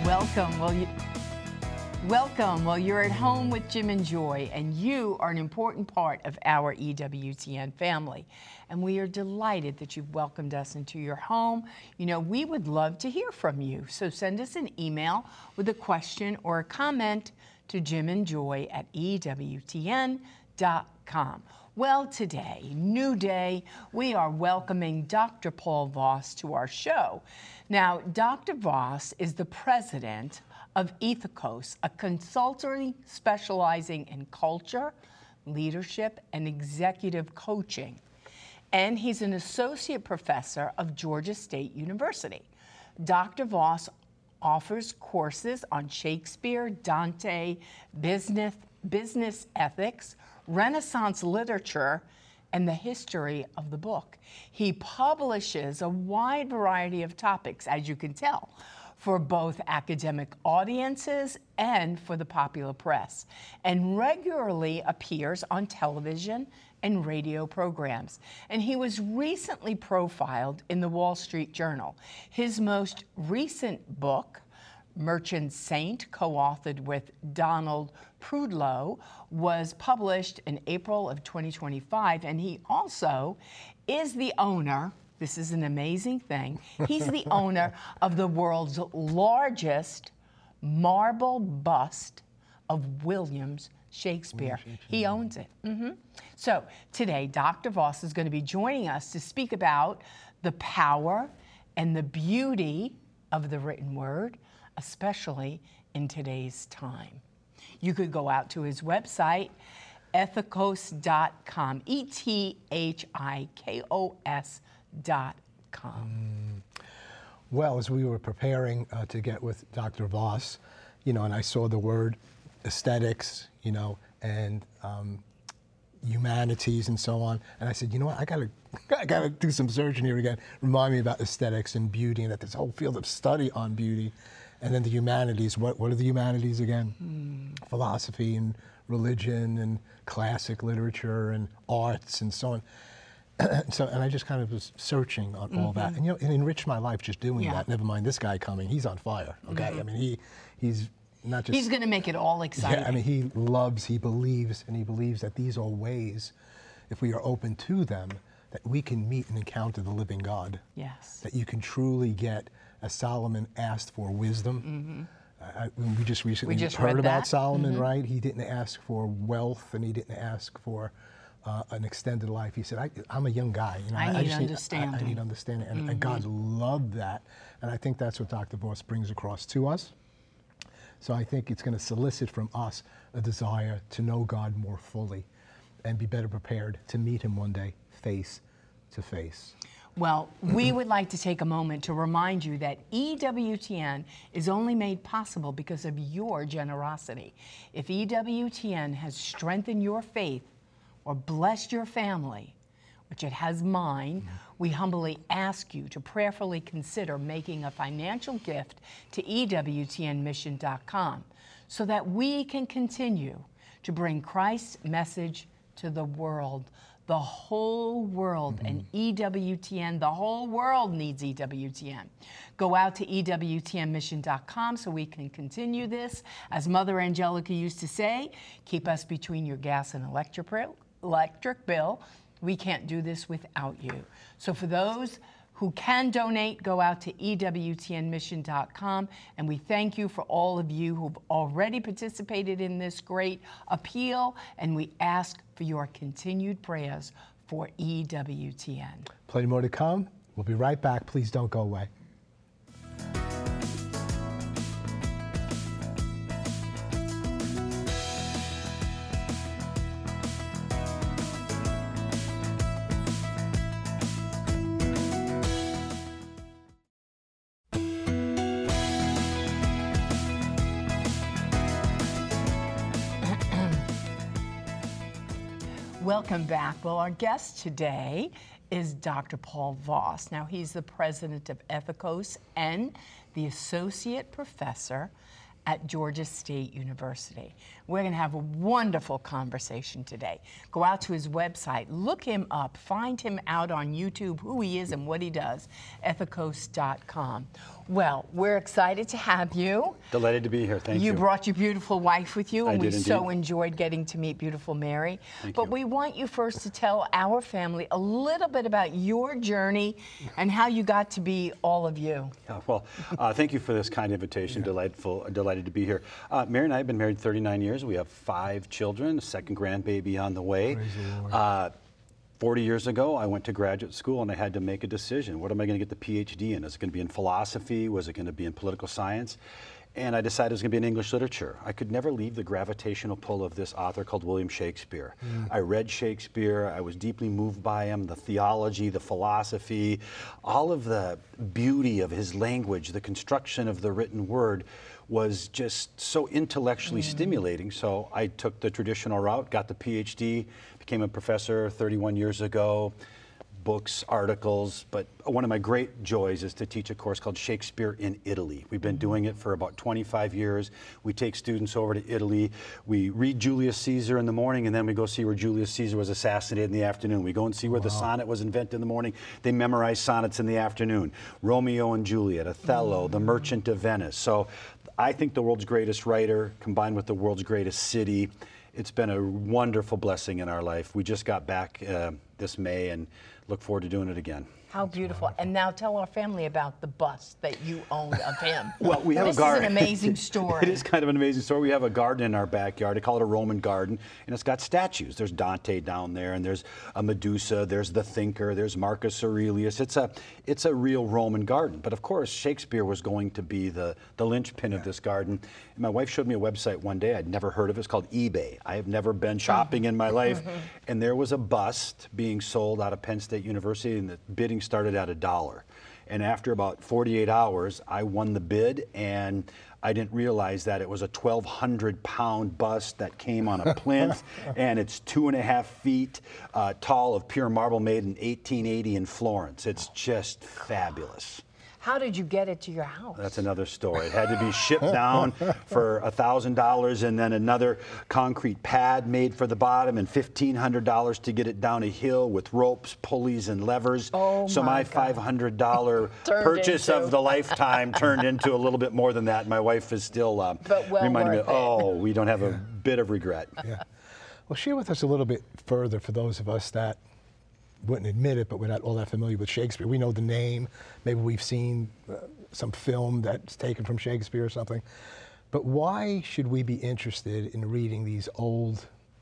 Welcome. Welcome. Well, you're at home with Jim and Joy, and you are an important part of our EWTN family. And we are delighted that you've welcomed us into your home. You know, we would love to hear from you. So send us an email with a question or a comment to jimandjoy@EWTN.com. Well, today, new day, we are welcoming Dr. Paul Voss to our show. Now, Dr. Voss is the president of Ethikos, a consultancy specializing in culture, leadership, and executive coaching. And he's an associate professor of Georgia State University. Dr. Voss offers courses on Shakespeare, Dante, business ethics, Renaissance literature, and the history of the book. He publishes a wide variety of topics, as you can tell, for both academic audiences and for the popular press, and regularly appears on television and radio programs. And he was recently profiled in the Wall Street Journal. His most recent book, Merchant Saint, co-authored with Donald Prudlow, was published in April of 2025, and he also is the owner, this is an amazing thing, he's the owner of the world's largest marble bust of William Shakespeare. He owns it. So today, Dr. Voss is going to be joining us to speak about the power and the beauty of the written word, especially in today's time. You could go out to his website, ethikos.com, ethikos.com. Well, as we were preparing to get with Dr. Voss, you know, and I saw the word aesthetics, you know, and humanities and so on, and I said, you know what, I gotta do some searching here again. Remind me about aesthetics and beauty, and that there's a whole field of study on beauty. And then the humanities, what are the humanities again? Philosophy and religion and classic literature and arts and so on. And I just kind of was searching on all that. And, you know, it enriched my life just doing that. Never mind this guy coming, he's on fire, okay? I mean, he's not just... He's gonna make it all exciting. Yeah, I mean, he believes that these are ways, if we are open to them, that we can meet and encounter the living God. Yes. That you can truly get, as Solomon asked for wisdom. We just recently heard about Solomon, right? He didn't ask for wealth, and he didn't ask for an extended life. He said, I'm a young guy. You know, I need understanding. I need understanding. And God loved that. And I think that's what Dr. Voss brings across to us. So I think it's going to solicit from us a desire to know God more fully and be better prepared to meet him one day face to face. Well, we would like to take a moment to remind you that EWTN is only made possible because of your generosity. If EWTN has strengthened your faith or blessed your family, which it has mine, we humbly ask you to prayerfully consider making a financial gift to EWTNmission.com so that we can continue to bring Christ's message to the world. The whole world, and EWTN, the whole world needs EWTN. Go out to EWTNmission.com so we can continue this. As Mother Angelica used to say, keep us between your gas and electric bill. We can't do this without you. So for those who can donate, go out to EWTNmission.com, and we thank you for all of you who've already participated in this great appeal, and we ask for your continued prayers for EWTN. Plenty more to come. We'll be right back. Please don't go away. Welcome back. Well, our guest today is Dr. Paul Voss. Now, he's the president of Ethikos and the associate professor at Georgia State University. We're going to have a wonderful conversation today. Go out to his website, look him up, find him out on YouTube, who he is and what he does, ethikos.com. Well, we're excited to have you. Delighted to be here. Thank you. You brought your beautiful wife with you, and I we did so indeed. enjoyed getting to meet beautiful Mary. Thank But you. we want you first to tell our family a little bit about your journey and how you got to be all of you. Well, thank you for this kind invitation. Delighted to be here. Mary and I have been married 39 years. We have 5 children, a second grandbaby on the way. Praise the Lord. 40 years ago, I went to graduate school and I had to make a decision. What am I going to get the PhD in? Is it going to be in philosophy? Was it going to be in political science? And I decided it was going to be in English literature. I could never leave the gravitational pull of this author called William Shakespeare. I read Shakespeare. I was deeply moved by him, the theology, the philosophy, all of the beauty of his language, the construction of the written word was just so intellectually stimulating. So I took the traditional route, got the PhD, became a professor 31 years ago. Books, articles, but one of my great joys is to teach a course called Shakespeare in Italy. We've been doing it for about 25 years. We take students over to Italy. We read Julius Caesar in the morning, and then we go see where Julius Caesar was assassinated in the afternoon. We go and see where the sonnet was invented in the morning. They memorize sonnets in the afternoon. Romeo and Juliet, Othello, The Merchant of Venice. So I think the world's greatest writer combined with the world's greatest city. It's been a wonderful blessing in our life. We just got back this May and look forward to doing it again. How beautiful. And now tell our family about the bust that you own of him. Well, we have this a garden. This is an amazing story. It is kind of an amazing story. We have a garden in our backyard. I call it a Roman garden, and it's got statues. There's Dante down there, and there's a Medusa, there's the Thinker, there's Marcus Aurelius. It's a real Roman garden. But of course, Shakespeare was going to be the linchpin of this garden. And my wife showed me a website one day I'd never heard of. It's called eBay. I have never been shopping in my life. And there was a bust being sold out of Penn State University, and the bidding started at $1. And after about 48 hours, I won the bid, and I didn't realize that it was a 1,200-pound bust that came on a plinth, and it's 2.5 feet tall of pure marble made in 1880 in Florence. It's just fabulous. How did you get it to your house? That's another story. It had to be shipped down for $1,000 and then another concrete pad made for the bottom and $1,500 to get it down a hill with ropes, pulleys, and levers. Oh so my $500 purchase of the lifetime turned into a little bit more than that. My wife is still but well reminding me, worth it. oh, we don't have a bit of regret. Yeah. Well, share with us a little bit further for those of us that wouldn't admit it, but we're not all that familiar with Shakespeare. We know the name. Maybe we've seen some film that's taken from Shakespeare or something. But why should we be interested in reading these old,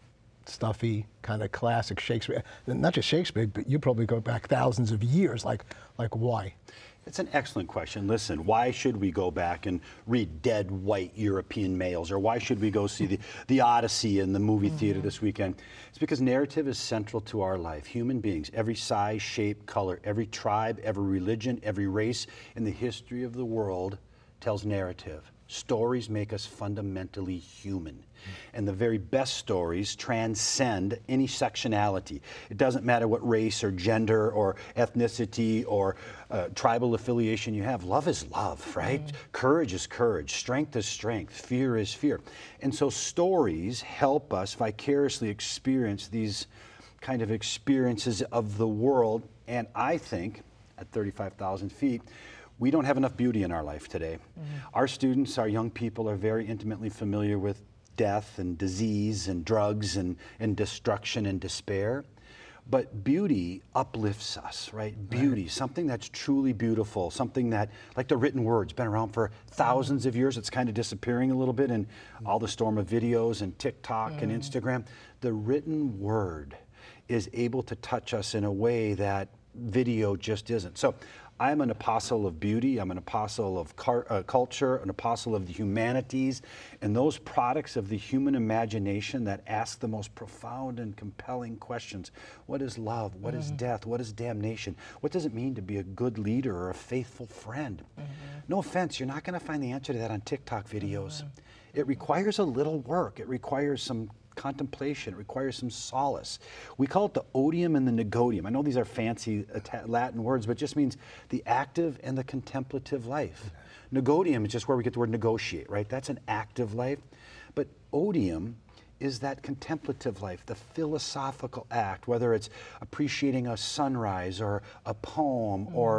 stuffy, kind of classic Shakespeare? Not just Shakespeare, but you probably go back thousands of years. Like why? It's an excellent question. Listen, why should we go back and read dead white European males? Or why should we go see the Odyssey in the movie theater this weekend? It's because narrative is central to our life. Human beings, every size, shape, color, every tribe, every religion, every race in the history of the world tells narrative. Stories make us fundamentally human. And the very best stories transcend any sectionality. It doesn't matter what race or gender or ethnicity or tribal affiliation you have. Love is love, right? Courage is courage. Strength is strength. Fear is fear. And so stories help us vicariously experience these kind of experiences of the world. And I think, at 35,000 feet, we don't have enough beauty in our life today. Our students, our young people are very intimately familiar with death and disease and drugs and destruction and despair. But beauty uplifts us, right? Beauty, something that's truly beautiful, something that, like the written word's been around for thousands of years. It's kind of disappearing a little bit in all the storm of videos and TikTok and Instagram. The written word is able to touch us in a way that video just isn't. So I'm an apostle of beauty, I'm an apostle of culture, an apostle of the humanities, and those products of the human imagination that ask the most profound and compelling questions. What is love? What is death? What is damnation? What does it mean to be a good leader or a faithful friend? No offense, you're not going to find the answer to that on TikTok videos. It requires a little work. It requires some contemplation. It requires some solace. We call it the odium and the negodium. I know these are fancy Latin words, but it just means the active and the contemplative life. Negodium is just where we get the word negotiate, right? That's an active life. But odium is that contemplative life, the philosophical act, whether it's appreciating a sunrise or a poem or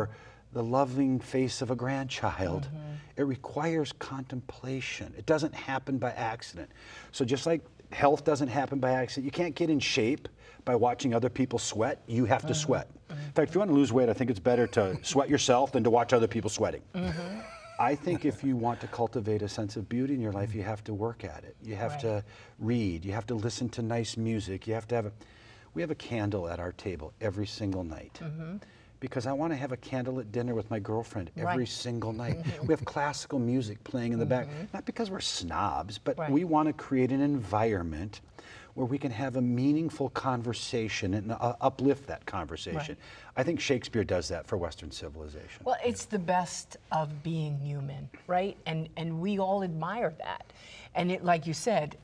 the loving face of a grandchild. It requires contemplation. It doesn't happen by accident. So just like health doesn't happen by accident, you can't get in shape by watching other people sweat. You have to sweat. In fact, if you want to lose weight, I think it's better to sweat yourself than to watch other people sweating. I think if you want to cultivate a sense of beauty in your life, you have to work at it. You have to read. You have to listen to nice music. You have to have we have a candle at our table every single night. Because I want to have a candlelit dinner with my girlfriend every single night. We have classical music playing in the back, not because we're snobs, but we want to create an environment where we can have a meaningful conversation and uplift that conversation. I think Shakespeare does that for Western civilization. Well, it's the best of being human, right? And we all admire that. And it, like you said,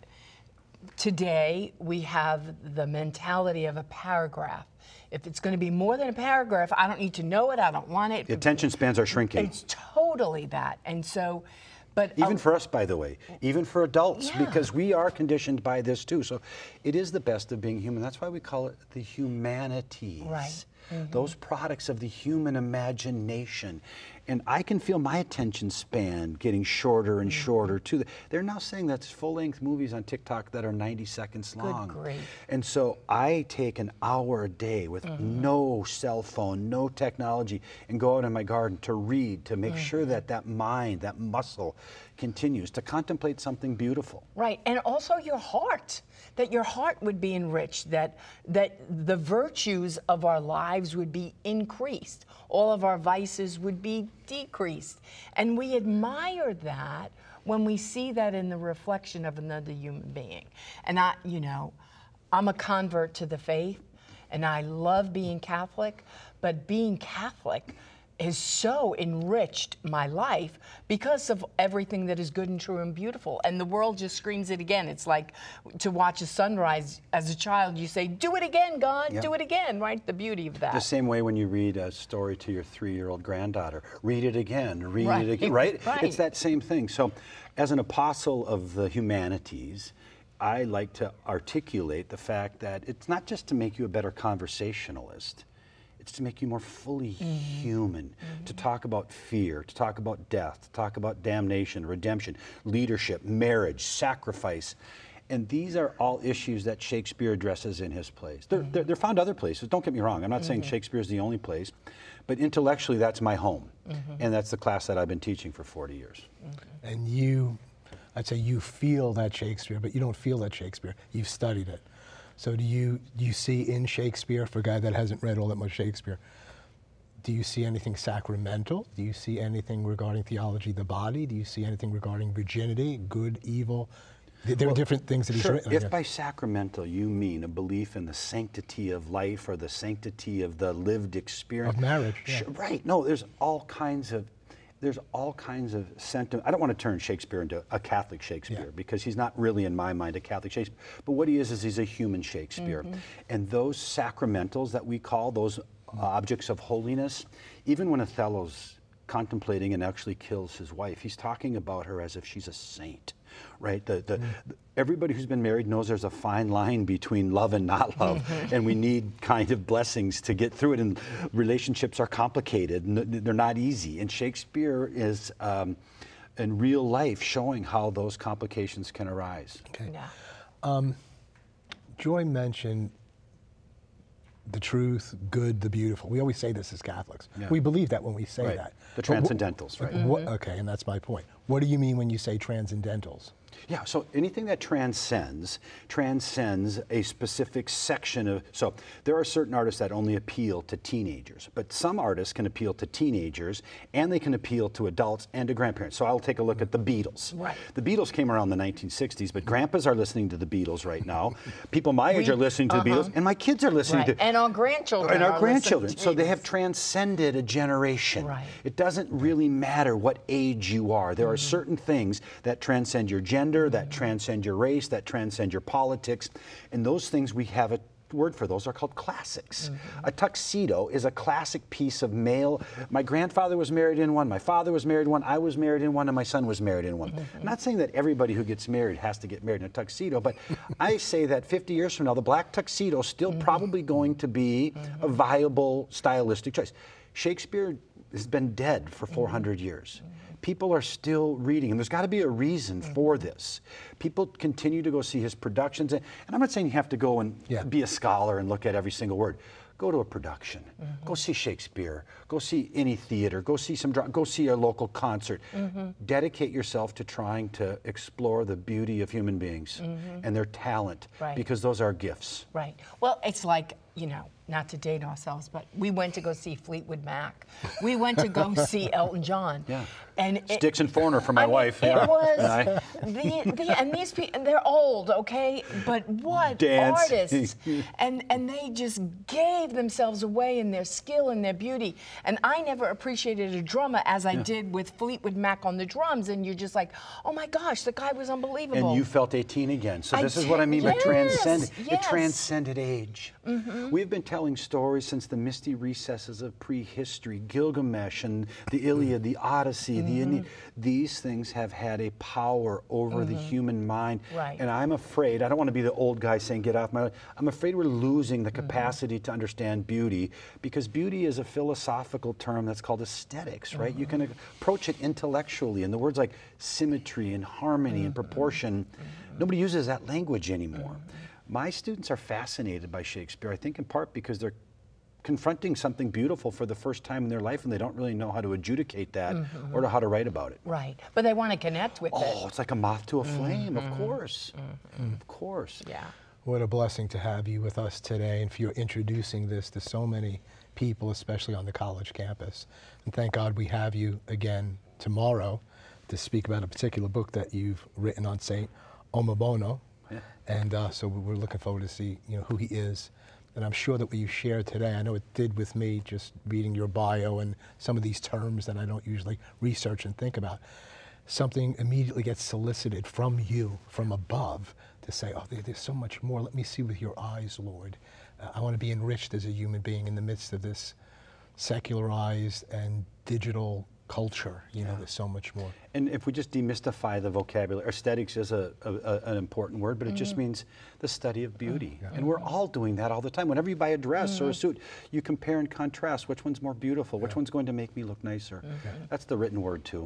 today we have the mentality of a paragraph. If it's going to be more than a paragraph, I don't need to know it, I don't want it. The attention spans are shrinking. It's totally that. And so, but even for us, by the way, even for adults, Yeah. because we are conditioned by this too. So it is the best of being human. That's why we call it the humanities. Right. Those products of the human imagination. And I can feel my attention span getting shorter and shorter too. They're now saying that's full-length movies on TikTok that are 90 seconds long. grief. And so I take an hour a day with no cell phone, no technology, and go out in my garden to read, to make sure that that mind, that muscle continues to contemplate something beautiful. right, and also your heart, that your heart would be enriched, that the virtues of our lives would be increased, all of our vices would be decreased. And we admire that when we see that in the reflection of another human being. And I'm a convert to the faith, and I love being Catholic, but being Catholic has so enriched my life because of everything that is good and true and beautiful. And the world just screams it again. It's like to watch a sunrise as a child, you say, do it again, God, do it again, right? The beauty of that. The same way when you read a story to your 3-year-old granddaughter, read it again, read Right. it again, right? Right. It's that same thing. So as an apostle of the humanities, I like to articulate the fact that it's not just to make you a better conversationalist, it's to make you more fully human, to talk about fear, to talk about death, to talk about damnation, redemption, leadership, marriage, sacrifice. And these are all issues that Shakespeare addresses in his plays. They're found other places, don't get me wrong. I'm not saying Shakespeare is the only place, but intellectually that's my home. And that's the class that I've been teaching for 40 years. And I'd say you feel that Shakespeare, but you don't feel that Shakespeare. You've studied it. So do you see in Shakespeare, for a guy that hasn't read all that much Shakespeare, do you see anything sacramental? Do you see anything regarding theology of the body? Do you see anything regarding virginity, good, evil? There are different things that he's Sure. written. If by sacramental you mean a belief in the sanctity of life or the sanctity of the lived experience. Of marriage, yeah. Sure, right. No, there's all kinds of sentiment. I don't want to turn Shakespeare into a Catholic Shakespeare because he's not really, in my mind, a Catholic Shakespeare. But what he is he's a human Shakespeare. And those sacramentals that we call, those objects of holiness, even when Othello's contemplating and actually kills his wife, he's talking about her as if she's a saint, right? Everybody who's been married knows there's a fine line between love and not love, and we need kind of blessings to get through it, and relationships are complicated, and they're not easy, and Shakespeare is, in real life, showing how those complications can arise. Okay. Yeah. Joy mentioned the truth, good, the beautiful. We always say this as Catholics. Yeah. We believe that when we say Right. that. The But transcendentals, right? Okay, and that's my point. What do you mean when you say transcendentals? Yeah, so anything that transcends a specific section of, so there are certain artists that only appeal to teenagers, but some artists can appeal to teenagers and they can appeal to adults and to grandparents. So I'll take a look at the Beatles. Right. The Beatles came around in the 1960s, but grandpas are listening to the Beatles right now. People my age are listening to the Beatles, and my kids are listening Right. to And our grandchildren. and our are grandchildren. listening to So they have Jesus. transcended a generation. Right. It doesn't really matter what age you are. There are certain things that transcend your gender, that transcend your race, that transcend your politics. And those things, we have a word for those, are called classics. A tuxedo is a classic piece of male. My grandfather was married in one, my father was married in one, I was married in one, and my son was married in one. I'm not saying that everybody who gets married has to get married in a tuxedo, but I say that 50 years from now, the black tuxedo is still probably going to be a viable stylistic choice. Shakespeare has been dead for 400 years. People are still reading, and there's got to be a reason for this. People continue to go see his productions, and I'm not saying you have to go and be a scholar and look at every single word. Go to a production. Go see Shakespeare. Go see any theater. Go see go see a local concert. Dedicate yourself to trying to explore the beauty of human beings and their talent, because those are gifts. Right. Well, it's like, you know, not to date ourselves, but we went to go see Fleetwood Mac. We went to go see Elton John. Yeah. And Sticks and Foreigner for my wife. It was, and these people, they're old, okay? But what artists. And they just gave themselves away in their skill and their beauty. And I never appreciated a drummer as I did with Fleetwood Mac on the drums. And you're just like, oh my gosh, the guy was unbelievable. And you felt 18 again. So this is what I mean by transcendent. It transcended age. We've been telling stories since the misty recesses of prehistory, Gilgamesh and the Iliad, the Odyssey, these things have had a power over the human mind. And I'm afraid, I don't want to be the old guy saying get off my line, I'm afraid we're losing the capacity to understand beauty, because beauty is a philosophical term that's called aesthetics, right? You can approach it intellectually, and the words like symmetry and harmony and proportion, nobody uses that language anymore. My students are fascinated by Shakespeare, I think in part because they're confronting something beautiful for the first time in their life, and they don't really know how to adjudicate that or how to write about it. Right, but they want to connect with it. Oh, it's like a moth to a flame, of course. Of course. Yeah. What a blessing to have you with us today, and for your introducing this to so many people, especially on the college campus. And thank God we have you again tomorrow to speak about a particular book that you've written on Saint Omobono. And so we're looking forward to see, you know, who he is. And I'm sure that what you shared today, I know it did with me, just reading your bio and some of these terms that I don't usually research and think about. Something immediately gets solicited from you, from above, to say, oh, there's so much more. Let me see with your eyes, Lord. I want to be enriched as a human being in the midst of this secularized and digital culture. You know, there's so much more. And if we just demystify the vocabulary, aesthetics is an important word, but it just means the study of beauty. And we're all doing that all the time. Whenever you buy a dress or a suit, you compare and contrast which one's more beautiful, which one's going to make me look nicer. That's the written word too.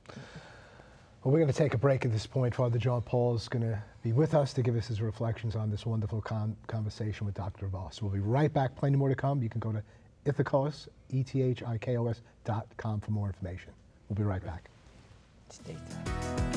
Well, we're going to take a break at this point. Father John Paul is going to be with us to give us his reflections on this wonderful conversation with Dr. Voss. We'll be right back. Plenty more to come. You can go to Ithikos, ethikos.com for more information. We'll be right back. Stay tuned.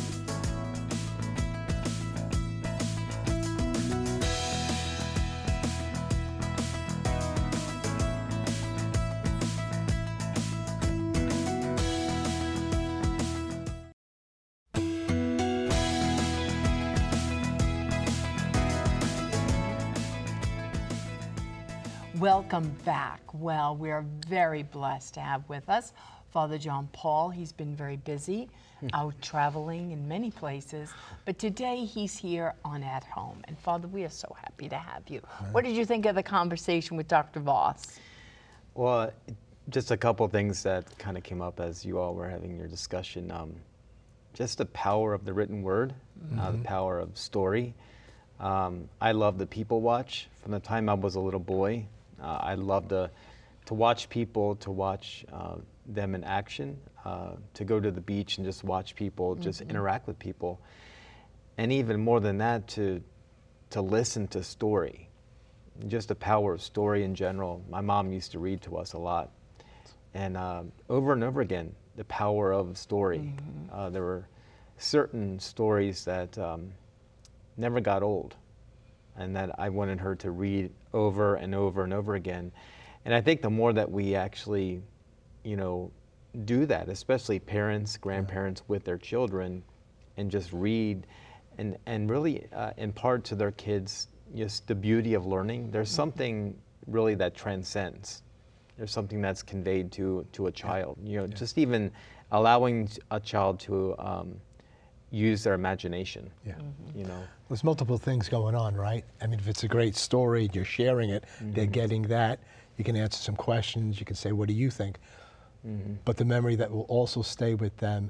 Welcome back. Well, we are very blessed to have with us Father John Paul. He's been very busy, out traveling in many places, but today he's here on At Home. And Father, we are so happy to have you. What did you think of the conversation with Dr. Voss? Well, just a couple things that kind of came up as you all were having your discussion. Just the power of the written word, the power of story. I love the people watch. From the time I was a little boy, I love to watch people, to watch them in action, to go to the beach and just watch people, just interact with people. And even more than that, to listen to story. Just the power of story in general. My mom used to read to us a lot. And over and over again, the power of story. There were certain stories that never got old, and that I wanted her to read over and over and over again. And I think the more that we actually, you know, do that, especially parents, grandparents with their children, and just read and really impart to their kids just the beauty of learning. There's something really that transcends. There's something that's conveyed to a child. You know, just even allowing a child to use their imagination. You know, There's multiple things going on, right? I mean, if it's a great story, you're sharing it, they're getting that. You can answer some questions. You can say, what do you think? But the memory that will also stay with them,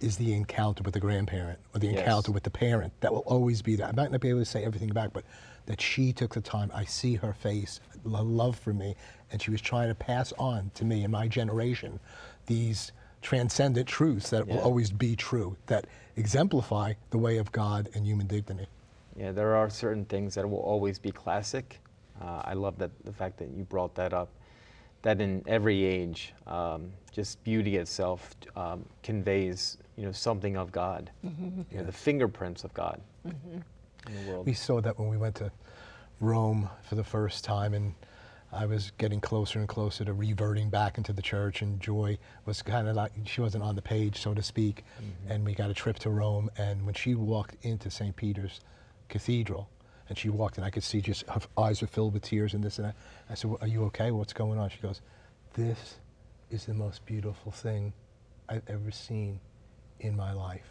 is the encounter with the grandparent or the Yes. encounter with the parent. That will always be there. I might not be able to say everything back, but that she took the time. I see her face, love for me, and she was trying to pass on to me and my generation these transcendent truths that will Yeah. always be true, that exemplify the way of God and human dignity. Yeah, there are certain things that will always be classic. I love that the fact that you brought that up. That in every age, just beauty itself conveys, something of God, the fingerprints of God in the world. We saw that when we went to Rome for the first time, and I was getting closer and closer to reverting back into the church, and Joy was kind of like, she wasn't on the page, so to speak, and we got a trip to Rome, and when she walked into St. Peter's Cathedral, and she walked in, I could see just her eyes were filled with tears and this and that. I said, well, are you okay? What's going on? She goes, this is the most beautiful thing I've ever seen in my life.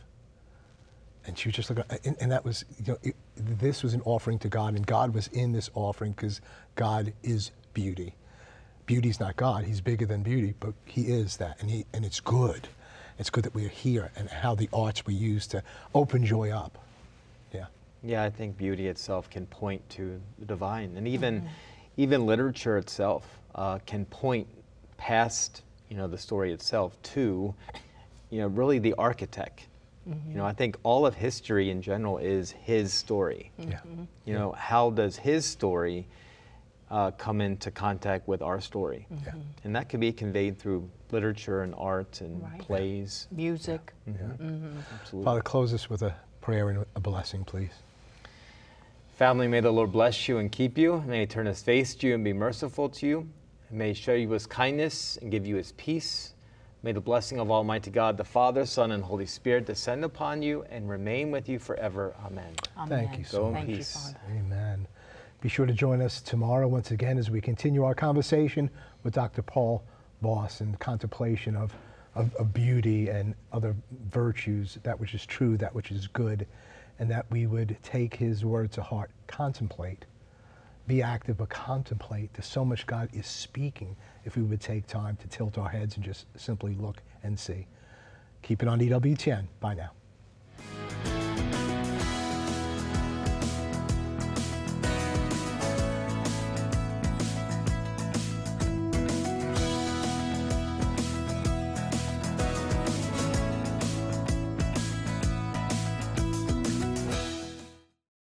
And she was just looking, and that was, this was an offering to God, and God was in this offering because God is beauty. Beauty's not God, he's bigger than beauty, but he is that, and it's good. It's good that we're here, and how the arts we use to open Joy up. Yeah. Yeah, I think beauty itself can point to the divine, and even literature itself can point past, the story itself to, really the architect. I think all of history in general is his story. Yeah. How does his story come into contact with our story? Yeah. And that can be conveyed through literature and art and Right. plays. Music. Absolutely. Father, close us with a prayer and a blessing, please. Family, may the Lord bless you and keep you. May he turn his face to you and be merciful to you. And may he show you his kindness and give you his peace. May the blessing of Almighty God, the Father, Son, and Holy Spirit descend upon you and remain with you forever. Amen. Thank you so Go in Thank you, peace. Father. Amen. Be sure to join us tomorrow once again as we continue our conversation with Dr. Paul Voss and contemplation of beauty and other virtues, that which is true, that which is good, and that we would take his word to heart, contemplate, be active, but contemplate. There's so much God is speaking if we would take time to tilt our heads and just simply look and see. Keep it on EWTN. Bye now.